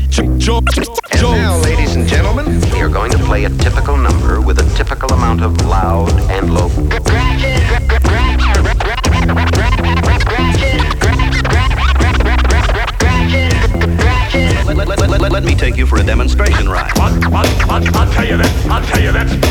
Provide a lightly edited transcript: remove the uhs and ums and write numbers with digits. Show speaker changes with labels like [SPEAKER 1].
[SPEAKER 1] And now, ladies and gentlemen, we are going to play a typical number with a typical amount of loud and low. Let me take you for a demonstration ride.
[SPEAKER 2] I'll tell you that.